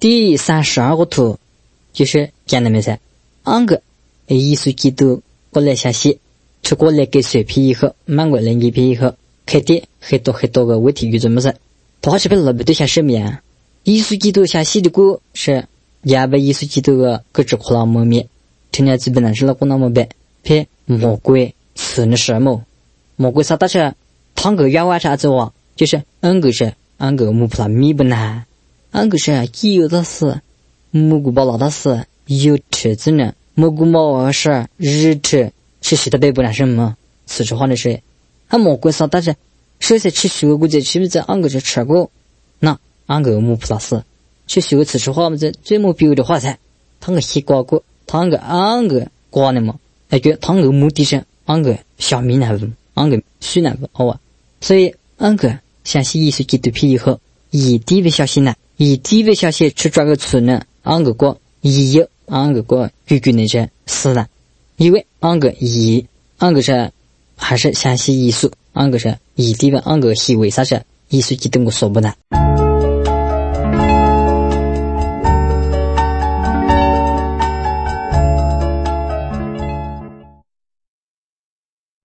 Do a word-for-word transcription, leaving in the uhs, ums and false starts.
第三十二个图就是讲的没噻，安个耶稣基督过来下西，出过来给水皮以后，满过来一批以后，肯定很多很多个问题遇着么子，他是被老百对象什么呀？耶稣基督下西的过是也被耶稣基督个各种苦恼磨灭，听见基本上是那个那么白，偏魔鬼是那什么？魔鬼啥大是汤个要挖啥子哇？就是安个是安个木普拉米不难，安个是有的是蘑菇包老的是有车子呢，蘑菇毛是日车是谁的背不难什么？此处话的是，他魔鬼啥大是首先吃水果在吃不在安个是吃过，那安个木普拉是吃水果此处话么在最没必要的话噻，他个西瓜果，他个安个瓜呢嘛，那个他个目的是安个小米那不，安个水那不好啊，所以安个相信耶稣基督皮以后，一地位消息呢，一地位消息去抓个村呢，安个过一有安个过句句那些是呢，因为安个一安个是还是相信耶稣，安个是一地位安个是为啥是耶稣基督我说不呢？